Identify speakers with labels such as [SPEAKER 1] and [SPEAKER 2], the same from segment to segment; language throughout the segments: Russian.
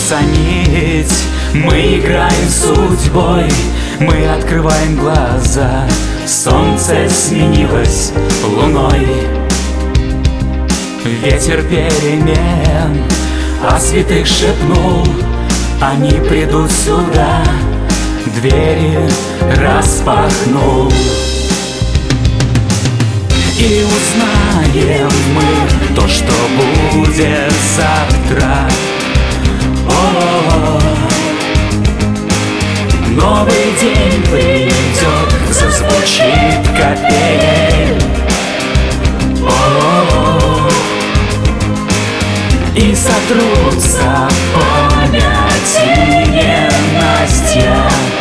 [SPEAKER 1] тянется нить. Мы играем с судьбой, мы открываем глаза. Солнце сменилось луной. Ветер перемен о святых шепнул, они придут сюда, двери распахнул. И узнаем мы то, что будет завтра. О-о-о. Новый день придет, зазвучит капель. О-о-о. И сотрутся памяти ненастья.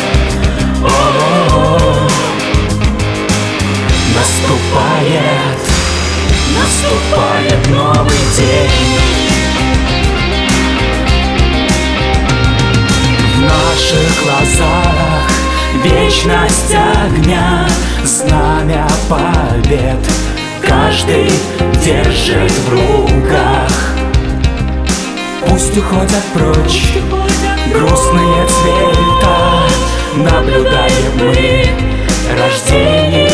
[SPEAKER 1] О-о-о. Наступает новый день. В наших глазах вечность огня, знамя побед каждый держит в руках. Пусть уходят прочь грустные цвета, наблюдаем мы рождение